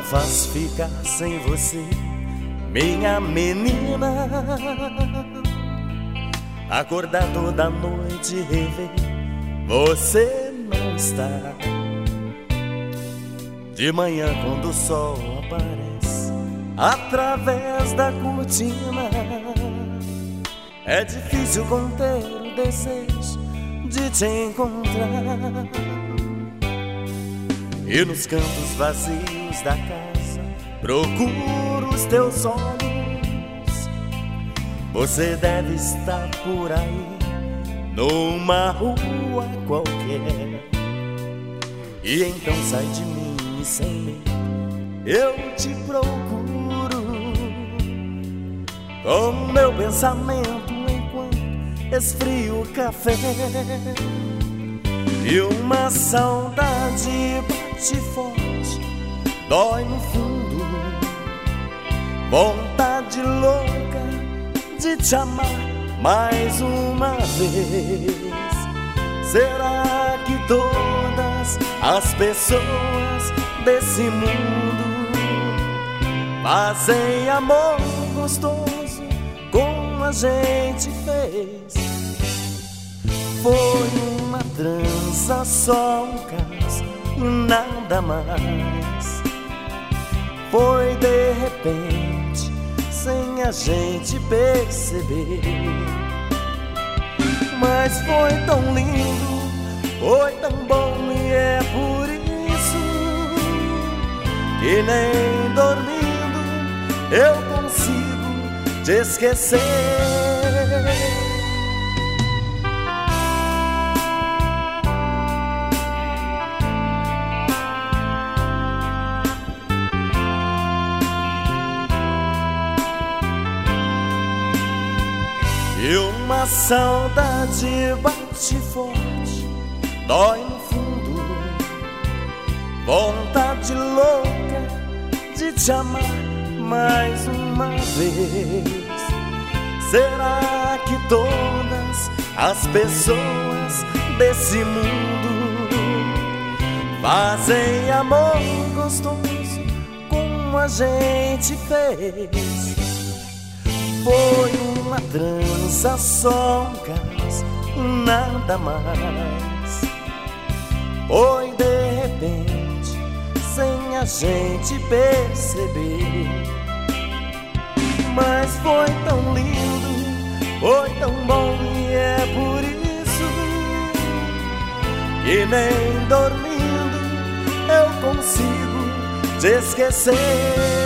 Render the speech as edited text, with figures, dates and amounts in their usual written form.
faz ficar sem você, minha menina? Acordar toda noite e rever, você não está. De manhã quando o sol aparece através da cortina, é difícil conter o desejo de te encontrar. E nos cantos vazios da casa procuro os teus olhos. Você deve estar por aí, numa rua qualquer. E então sai de mim e sem mim eu te procuro, com o meu pensamento enquanto esfrio o café. E uma saudade bate forte, dói no fundo, vontade louca de te amar mais uma vez. Será que todas as pessoas desse mundo fazem amor gostoso como a gente fez? Foi uma trança, só um caso e nada mais. Foi de repente, sem a gente perceber. Mas foi tão lindo, foi tão bom, e é por isso que nem dormindo eu consigo te esquecer. E uma saudade bate forte, dói no fundo, vontade louca de te amar mais uma vez. Será que todas as pessoas desse mundo fazem amor gostoso como a gente fez? Foi uma trança, só um caso, nada mais. Foi de repente, sem a gente perceber. Mas foi tão lindo, foi tão bom, e é por isso que nem dormindo eu consigo te esquecer.